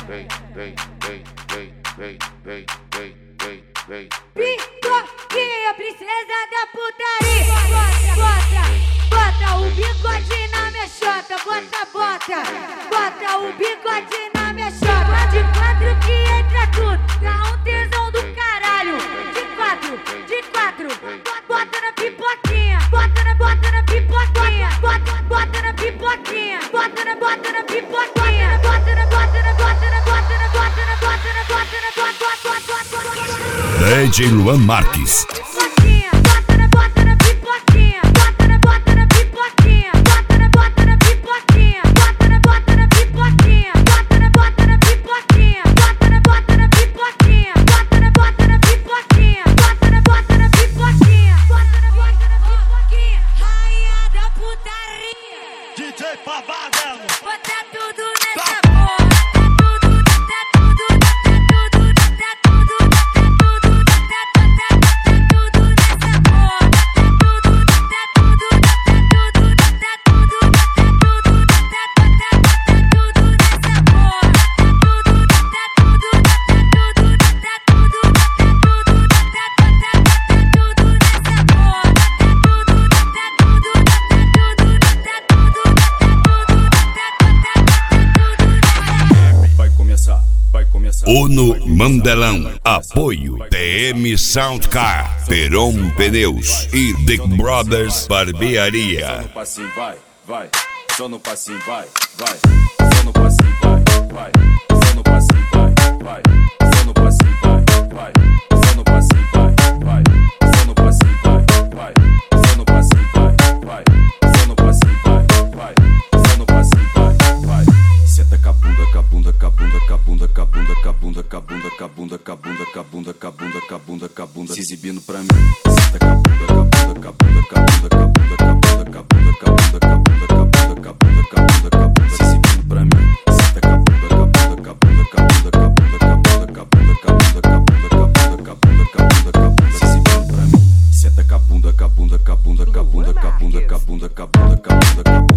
Pipoquinha, princesa da putaria. Bota o bigode na minha chota. Bota o bigode na minha chota. De quatro que entra tudo, dá um tesão do caralho. De quatro, bota na pipoquinha. Bota na pipoquinha. Bota na pipoquinha. Bota na pipoquinha. DJ Luan Marques. Uno Mandelão, apoio TM Soundcar, Peron Pneus e Big Brothers Barbearia. Só no passinho, vai, só no passinho, vai, só no passinho, vai, só no passinho, vai, só no passinho, vai, só no passinho, vai, só no passinho, vai, só no passinho, vai, só no passinho, vai. Senta com a bunda, com a bunda, com a bunda, com a bunda, com a bunda, com a bunda, com a bunda, com a bunda, com a bunda, com a bunda, com a bunda, com a bunda, com a bunda, se exibindo pra mim. Senta com a bunda, com a bunda, com a bunda, com a bunda, com a bunda, com a bunda, com a bunda, com a bunda, com a bunda, com a bunda, com a bunda, com a bunda, se exibindo pra mim. Senta com a bunda, com a bunda, com a bunda, com a bunda, com a bunda, com a bunda, com a bunda, com a bunda, com a bunda, com a bunda, com a bunda, com a bunda, com a bunda, se exibindo pra mim. Senta com a bunda, com a bunda, com a bunda, com a bunda, com a bunda, com a bunda, com a bunda, com a bunda, com a bunda.